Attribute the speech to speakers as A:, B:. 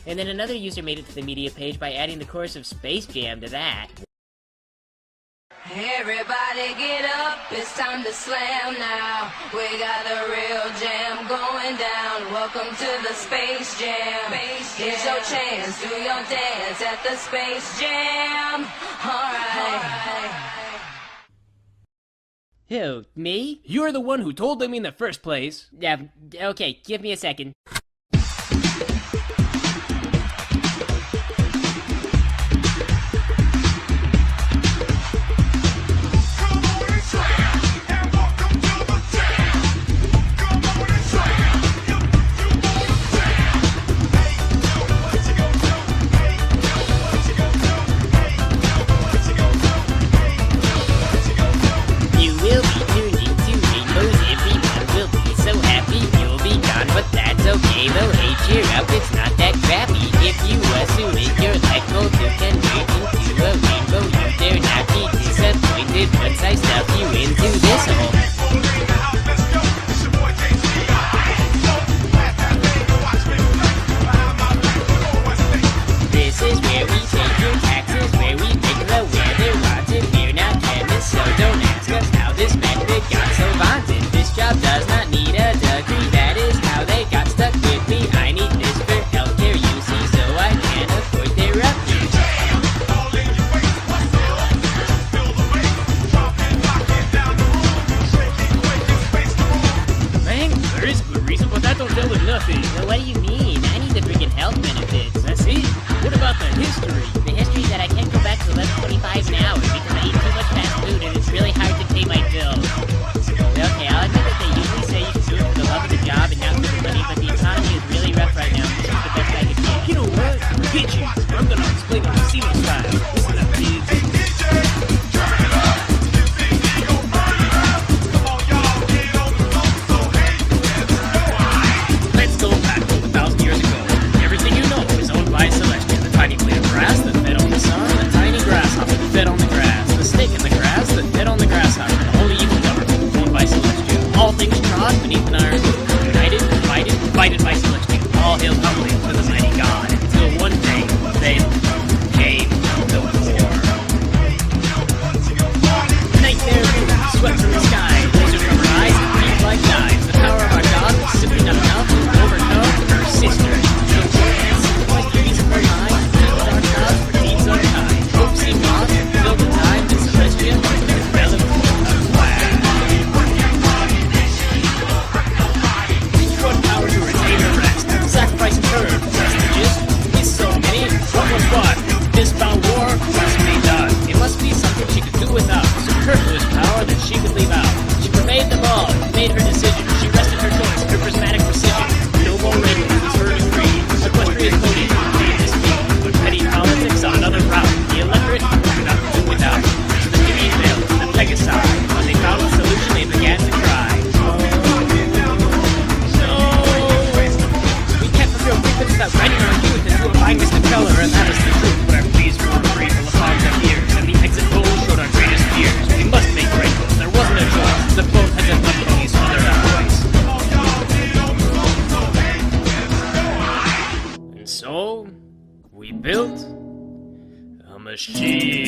A: And then another user made it to the media page by adding the chorus of Space Jam to that.
B: Everybody get up, it's time to slam now. We got the real jam going down. Welcome to the Space Jam. Here's your chance, do your dance at the Space Jam. Alright.
A: Who, me?
C: You're the one who told them in the first place.
A: Okay, give me a second. Cheer up, it's not that crappy. If you assume it, your life will can turn into a rainbow. You dare not be disappointed once I stuff you into this hole. This is where we take your taxes, where we make the weather wanted. We're not chemists, so don't ask us how this method got so vaunted. This job does not need a degree, that is how they got stuck with me. I need this for healthcare, you see, so I can't afford therapy.
C: Man, there is good reason, but that don't tell them nothing.
A: So what do you mean? I need the freaking health benefits.
C: That's it. What about the history?
A: The history is that I can't go back to 11:25 an hour because I eat too much fast food and it's really hard to pay my bills. Okay, I'll admit that they usually say you should do it for the love of the job and not for the money, but the economy is really rough right now. This is the best I can get.
C: You know what? Forget you. I'm gonna explain the casino style. Listen up, kids. Let's go back 1,000 years ago. Everything you know is owned by Celestia. The tiny blade of grass that fed on the sun, the tiny grasshopper that fed on the grass, the snake in the grass that fed on the grasshopper, the holy evil government owned by Celestia. All things trod beneath an iron roof, united, divided by Celestia. All hail humbly to the mighty God, until one day they came the war. Night there swept from the sky, lasers from her eyes, and beat like knives. The power of our God was simply not enough to overcome her sister. So dance, like beauties of her mind, filled our jobs for deeds unkind. Hope seemed lost, filled the time that Celestia developed a plan. What power to retain her rest, sacrificing her, just the gist, is so many, what was what? This bound war must be done. It must be something she could do without, superfluous power that she could leave out. She pervaded them all, made her decision, she rested her choice, her prismatic precision. No more rating was her decree, equestrian coding made this feat. But petty politics on another route, the electorate could not do without. So the Jimmy failed, the Pegasi, when they found a solution they began to cry. Without writing our youth into a finest color, and that is the truth. But our pleas were free full of hogs and ears, and the exit polls showed our greatest fears. We must make breakthroughs, there wasn't a choice. The boat had been left on these other voice. And so, we built a machine.